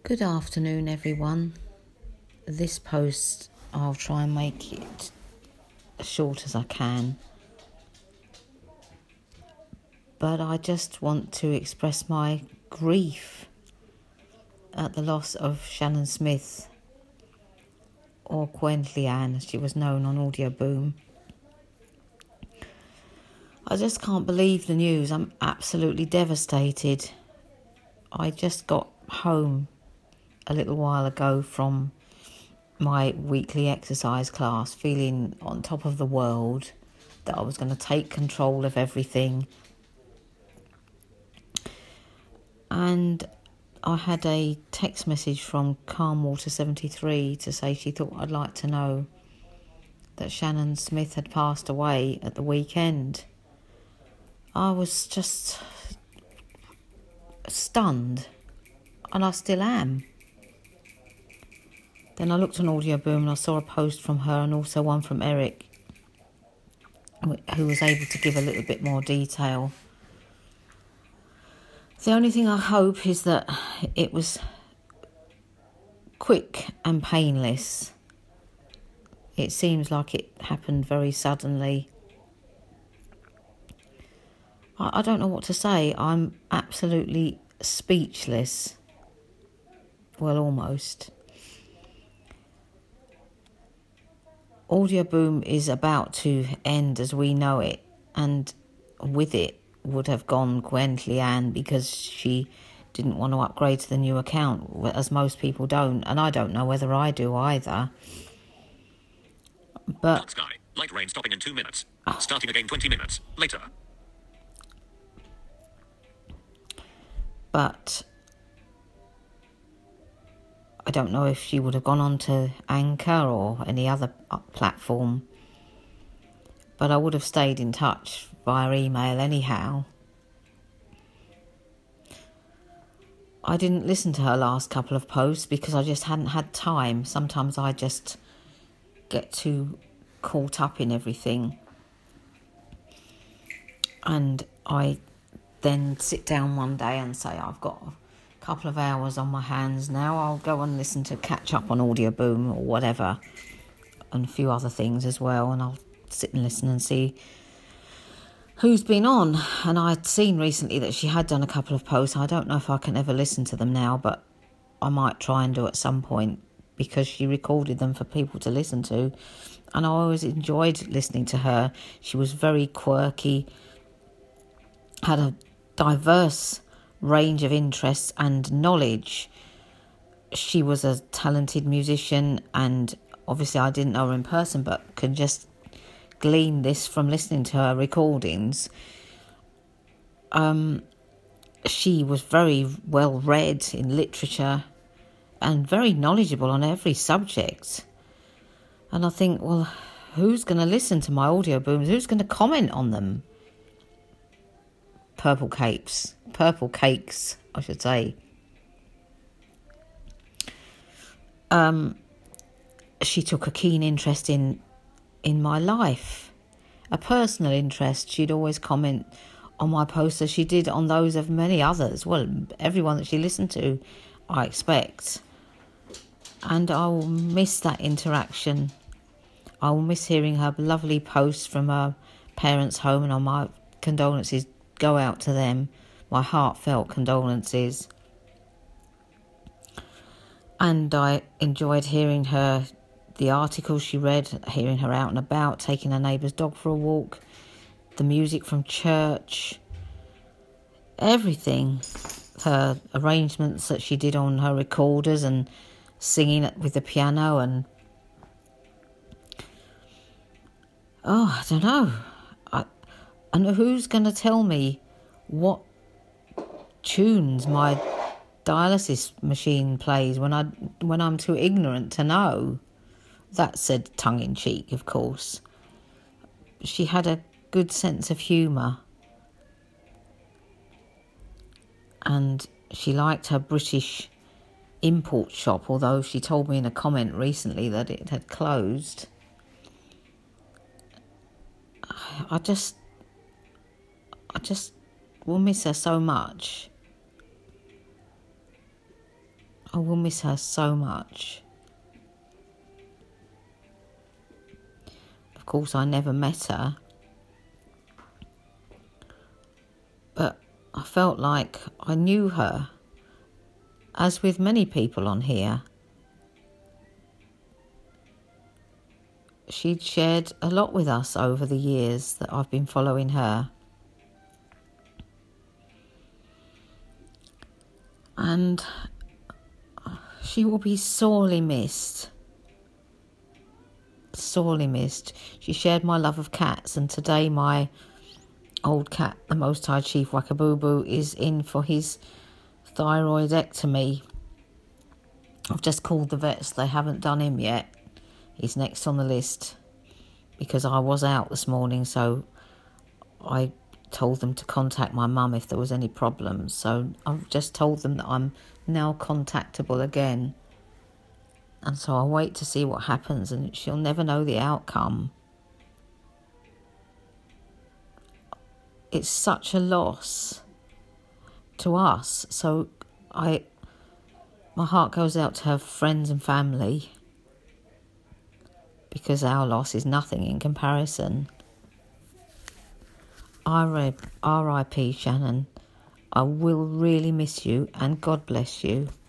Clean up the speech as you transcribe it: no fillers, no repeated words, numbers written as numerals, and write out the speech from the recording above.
Good afternoon, everyone. This post, I'll try and make it as short as I can. But I just want to express my grief at the loss of Shannon Smith, or Gwen Leanne, as she was known on Audio Boom. I just can't believe the news. I'm absolutely devastated. I just got home a little while ago from my weekly exercise class, feeling on top of the world, that I was going to take control of everything. And I had a text message from Calmwater73 to say she thought I'd like to know that Shannon Smith had passed away at the weekend. I was just stunned, and I still am. Then I looked on Audio Boom and I saw a post from her and also one from Eric, who was able to give a little bit more detail. The only thing I hope is that it was quick and painless. It seems like it happened very suddenly. I don't know what to say. I'm absolutely speechless. Well, almost. Audio Boom is about to end as we know it, and with it would have gone Gwen Leanne, because she didn't want to upgrade to the new account, as most people don't, and I don't know whether I do either. But Dark sky, light rain stopping in 2 minutes. Starting again 20 minutes later. But I don't know if she would have gone on to Anchor or any other platform. But I would have stayed in touch via email anyhow. I didn't listen to her last couple of posts because I just hadn't had time. Sometimes I just get too caught up in everything. And I then sit down one day and say, I've got a couple of hours on my hands now. I'll go and listen to catch up on Audio Boom or whatever, and a few other things as well. And I'll sit and listen and see who's been on. And I'd seen recently that she had done a couple of posts. I don't know if I can ever listen to them now, but I might try and do at some point, because she recorded them for people to listen to. And I always enjoyed listening to her. She was very quirky, had a diverse range of interests and knowledge. She was a talented musician, and obviously I didn't know her in person, but can just glean this from listening to her recordings. She was very well read in literature and very knowledgeable on every subject. And I think, well, who's going to listen to my Audio Booms? Who's going to comment on them? Purple cakes, I should say. She took a keen interest in my life, a personal interest. She'd always comment on my posts, as she did on those of many others. Well, everyone that she listened to, I expect. And I will miss that interaction. I will miss hearing her lovely posts from her parents' home, and on my condolences go out to them, my heartfelt condolences. And I enjoyed hearing her, the articles she read, hearing her out and about, taking her neighbour's dog for a walk, the music from church, everything. Her arrangements that she did on her recorders and singing with the piano, and I don't know. And who's going to tell me what tunes my dialysis machine plays when I'm too ignorant to know? That said tongue-in-cheek, of course. She had a good sense of humour, and she liked her British import shop, although she told me in a comment recently that it had closed. I just will miss her so much. I will miss her so much. Of course, I never met her, but I felt like I knew her, as with many people on here. She'd shared a lot with us over the years that I've been following her. And she will be sorely missed. Sorely missed. She shared my love of cats, and today my old cat, the Most High Chief Wakabubu, is in for his thyroidectomy. I've just called the vets. They haven't done him yet. He's next on the list because I was out this morning, so I told them to contact my mum if there was any problems. So I've just told them that I'm now contactable again. And so I'll wait to see what happens, and she'll never know the outcome. It's such a loss to us. So my heart goes out to her friends and family, because our loss is nothing in comparison. R.I.P. Shannon. I will really miss you, and God bless you.